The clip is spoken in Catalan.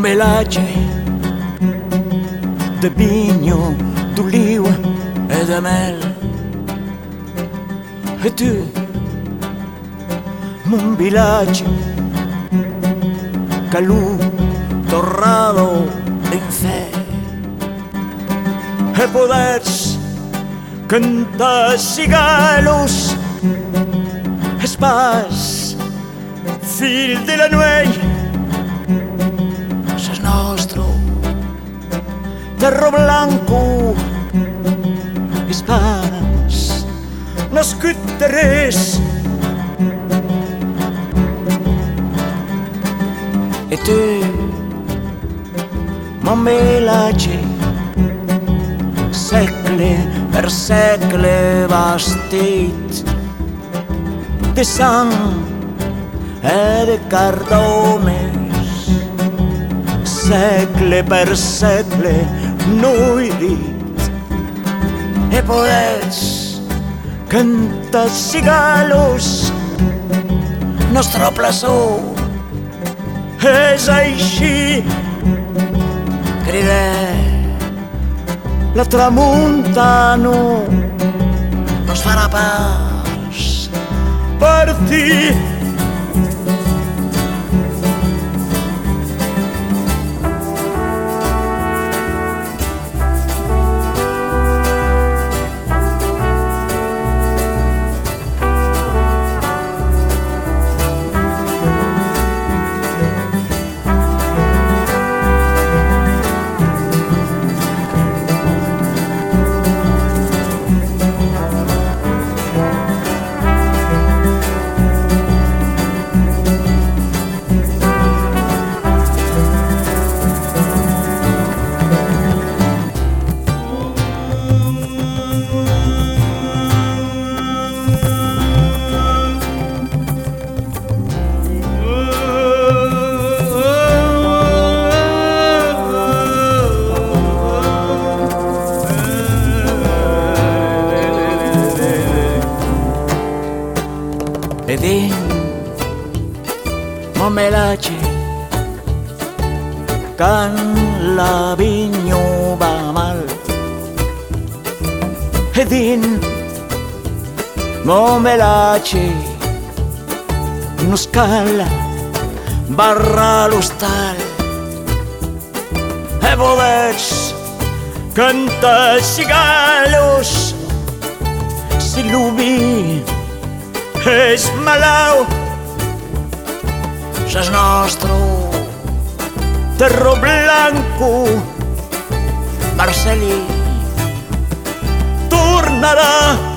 melatge de vinya, d'oliva e de mel. E tu, mon vilatge, calù torrado d'infern, e poders cantar cigalos, es pas fill de la nuei, ses nostre terro blanco, es pas nascut de res. E tu, mon melatge, segle per segle vestit de sang e de cardomes, segle per segle nuirit, e poders cantar cigalos, nostra plaçó és així. Crida la tramuntana, no es farà pas partir. E din, mon melatge, can la vinya va mal. E din, mon melatge, no cal barrar l'hostal. E poders cantar cigalos, si l'uvi és malau, ses nostre terro blanco, Marcelí tornarà.